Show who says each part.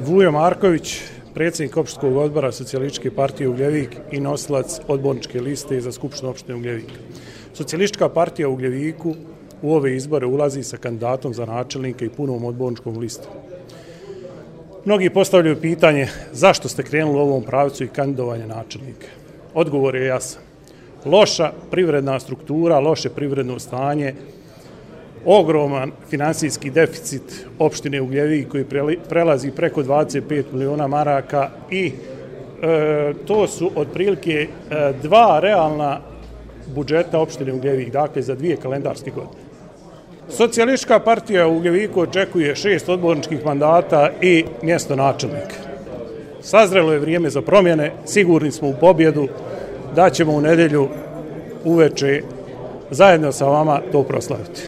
Speaker 1: Vujo Marković, predsjednik opštinskog odbora Socijalističke partije Ugljevik i nosilac odborničke liste za Skupštinu opštine Ugljevik. Socijalistička partija u Ugljeviku u ove izbore ulazi sa kandidatom za načelnika i punom odborničkom listom. Mnogi postavljaju pitanje zašto ste krenuli u ovom pravcu i kandidovanje načelnika. Odgovor je jasan. Loša privredna struktura, loše privredno stanje, ogroman finansijski deficit opštine Ugljevik koji prelazi preko 25 miliona maraka i to su otprilike dva realna budžeta opštine Ugljevik, dakle za 2 kalendarske godine. Socijalistička partija u Ugljeviku očekuje 6 odborničkih mandata i mjesto načelnika. Sazrelo je vrijeme za promjene, sigurni smo u pobjedu, da ćemo u nedjelju uveče zajedno sa vama to proslaviti.